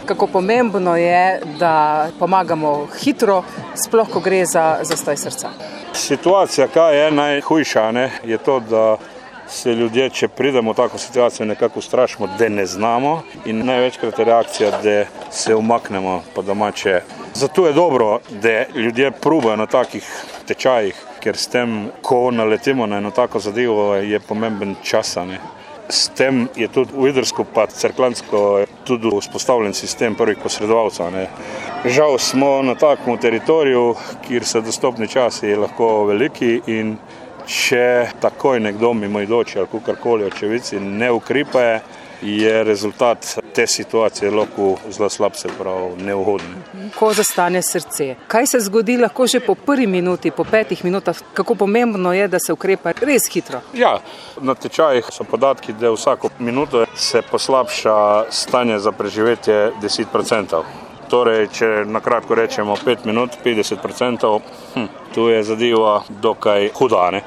kako pomembno je, da pomagamo hitro, sploh ko gre za zastoj srca. Situacija, kaj je najhujša, je to, da se ljudje, če pridemo v tako situacijo, nekako ustrašimo, da ne znamo, in največkrat je reakcija, da se umaknemo po domače. Zato je dobro, da ljudje probajo na takih tečajih, ker s tem, ko naletimo na eno tako zadevo, je pomemben čas. S tem je tudi v Idrsko pa Cerkljansko tudi vzpostavljen sistem prvih posredovalcev. Žal smo na takem teritoriju, kjer so dostopni časi lahko veliki, in če takoj nekdo mimoidoči ali kakorkoli očevici ne ukrepajo, je rezultat te situacije lahko zelo slab, se pravi neugoden. Ko zastane srce, kaj se zgodi lahko že po 1 minuti, po 5 minutah, kako pomembno je, da se ukrepa res hitro? Ja, na tečajih so podatki, da vsako minuto se poslabša stanje za preživetje 10%. Torej, če nakratko rečemo 5 minut, 50%, tu je zadeva dokaj huda.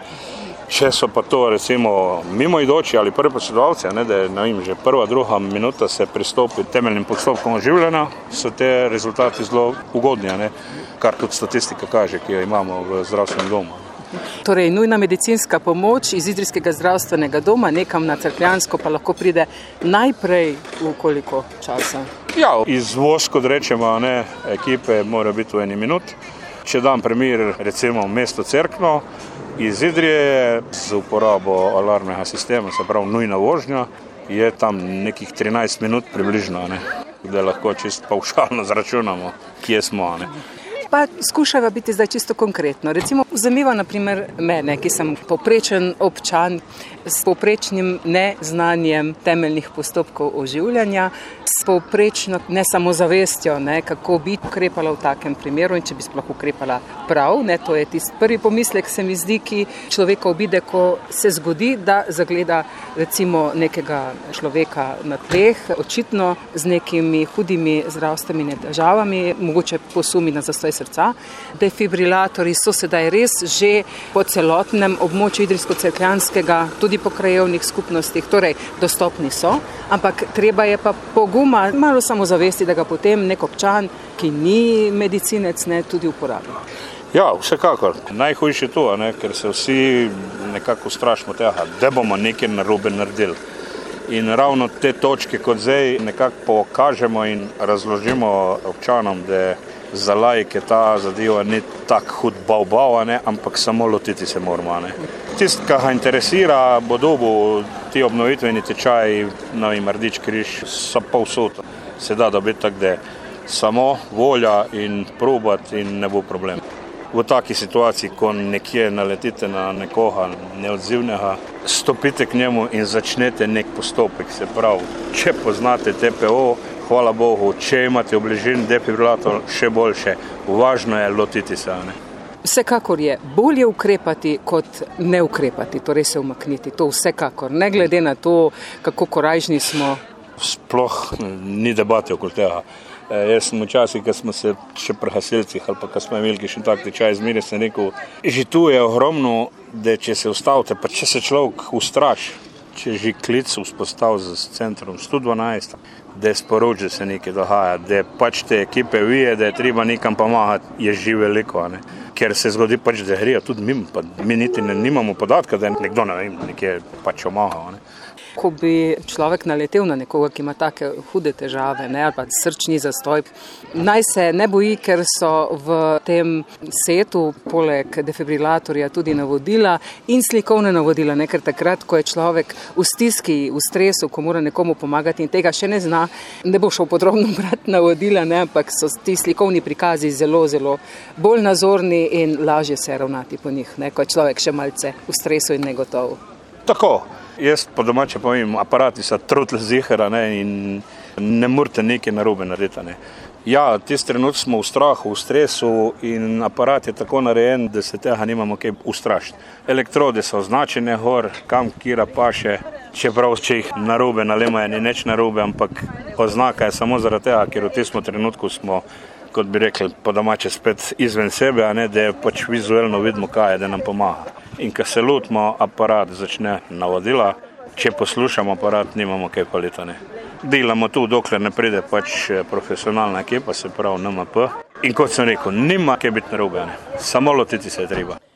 Če so pa to recimo mimoidoči ali prvi posredovalci, da je že 1., 2. minuta se pristopi temeljnim postopkom oživljanja, so te rezultati zelo ugodni, kar tudi statistika kaže, ki jo imamo v zdravstvenem domu. Torej, nujna medicinska pomoč iz Idrijskega zdravstvenega doma nekam na Cerkljansko pa lahko pride najprej v koliko časa? Ja, izvoz, kot rečemo, ekipe mora biti v 1 minuti. Če dam primer, recimo mesto Cerkno, iz Idrije z uporabo alarmnega sistema, se pravi nujna vožnja, je tam nekih 13 minut približno, da lahko čisto pavšalno zračunamo, kje smo. Pa skušava biti zdaj čisto konkretno. Recimo, vzemiva na primer mene, ki sem povprečen občan s povprečnim neznanjem temeljnih postopkov oživljanja, s povprečno ne samo zavestjo, kako bi ukrepala v takem primeru in če bi sploh ukrepala prav. To je tisti prvi pomislek, se mi zdi, ki človeka obide, ko se zgodi, da zagleda recimo nekega človeka na tleh, očitno z nekimi hudimi zdravstvenimi težavami, mogoče posumi na zastoj srca. Defibrilatorji so sedaj res že po celotnem območju Idrijsko-Cerkljanskega, tudi po krajevnih skupnostih, torej dostopni so, ampak treba je pa poguma, malo samozavesti, da ga potem nek občan, ki ni medicinec, tudi uporabi. Ja, vsekakor. Najhujše je to, ker se vsi nekako strašimo tega, da bomo nekaj narobe naredili. In ravno te točke, kot zdaj nekako pokažemo in razložimo občanom, da za laike ta zadeva ni tak hud bav, ampak samo lotiti se moramo. Tisti, ki ga interesira, bo dobil ti obnovitveni tečaji, Rdeči križ, so povsod. Se da dobiti tako, da samo volja in probati in ne bo problem. V taki situaciji, ko nekje naletite na nekoga neodzivnega, stopite k njemu in začnete nek postopek. Se pravi, če poznate TPO, hvala Bogu, če imate v bližini defibrilator, še boljše. Važno je lotiti se. Vsekakor je bolje ukrepati, kot ne ukrepati, torej se umakniti. To vsekakor, ne glede na to, kako korajžni smo. Sploh ni debate okoli tega. Jaz sem včasih, ko smo se še pri gasilcih ali pa ko smo imeli še tak tečaj zmeraj, sem rekel, že tu je ogromno, da če se ustavite, pa če se človek ustraši, če že klic vzpostav z centrom 112, da sporoči, da se nekaj dogaja, da pač te ekipe vije, da je treba nekam pomagati, je že veliko. Ker se zgodi pač, da grejo tudi mimo, pa mi niti nimamo podatka, da je nekdo nekje pač omagal. Ko bi človek naletel na nekoga, ki ima take hude težave, ali pa srčni zastoj, naj se ne boji, ker so v tem setu poleg defibrilatorja tudi navodila in slikovne navodila, ker takrat, ko je človek v stiski, v stresu, ko mora nekomu pomagati in tega še ne zna, ne bo šel podrobno brati navodila, ampak so ti slikovni prikazi zelo, zelo bolj nazorni in lažje se ravnati po njih, ko je človek še malce v stresu in negotov. Tako. Jaz po domače povem, aparati so trotl zihara in ne morate nekaj narobe narediti. Ja, tisti trenut smo v strahu, v stresu in aparat je tako narejen, da se tega nimamo kaj ustrašiti. Elektrode so označene gor, kam kira paše, čeprav če jih narobe nalemajo, ni nič narobe, ampak oznaka je samo zaradi tega, ker v tistem trenutku smo, kot bi rekli, po domače spet izven sebe, da pač vizualno vidimo, kaj je, da nam pomaga. In ko se lotimo, aparat začne navodila, če poslušamo aparat, nimamo kaj paleta, ne. Delamo tu, dokler ne pride pač profesionalna ekipa, se pravi NMP. In kot sem rekel, nima kaj biti narobe, ne. Samo lotiti se je treba.